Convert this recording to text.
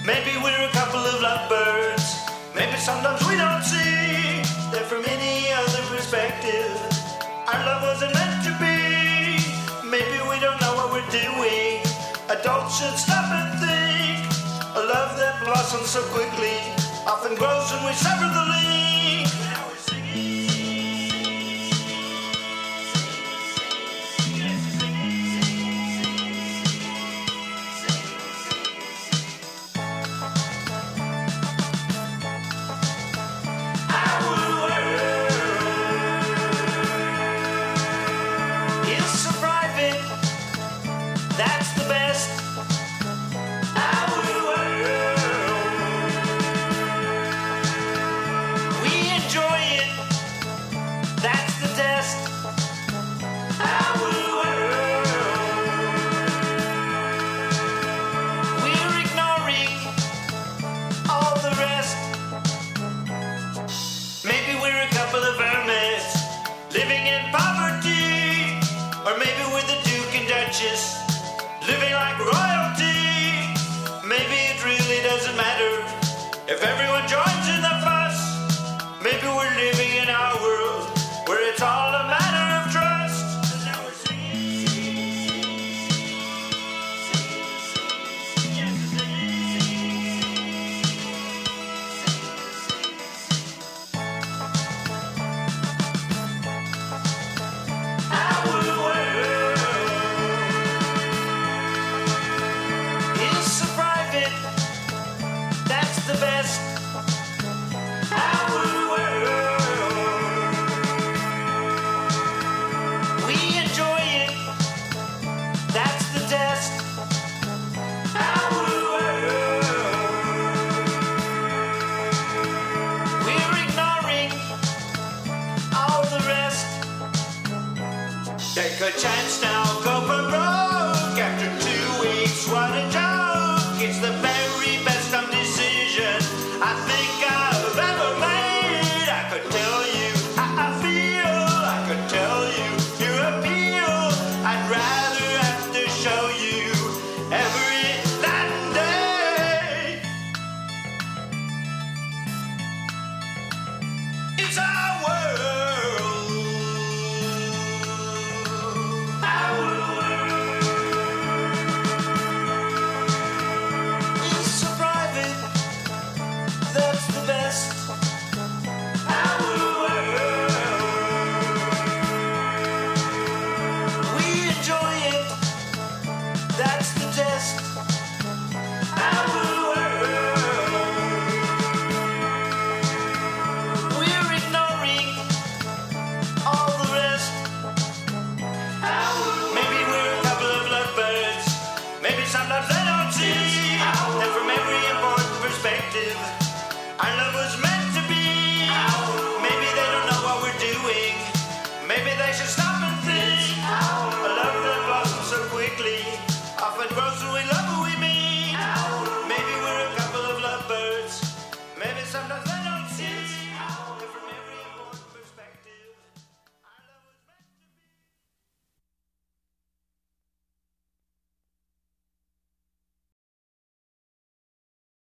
Maybe we're a couple of lovebirds. Maybe sometimes we don't see that from any other perspective. Our love wasn't meant to be. Maybe we don't know what we're doing. Adults should stop and think. A love that blossoms so quickly often grows when we sever the link. Now we're singing. That's the best. Our world. We enjoy it. That's the test. Our world. We're ignoring all the rest. Maybe we're a couple of hermits living in poverty, or maybe we're the Duke and Duchess living like royalty. Maybe it really doesn't matter if everyone joins in the fuss. Maybe we're living in our world where it's all a matter of trust. Now we're the best. Our world. We enjoy it. That's the test. Our world. We're ignoring all the rest. Take a chance now, go for broke. After 2 weeks, what a joke. It's the very best decision I think I've ever made. I could tell you how I feel. I could tell you your appeal. I'd rather have to show you every night and day. It's our world. Our world. It's so private. That's the best. Our world. We enjoy it. That's the test. Our world. We're ignoring all the rest. Maybe we're a couple of lovebirds. Maybe sometimes they don't see that from every important perspective our love was made.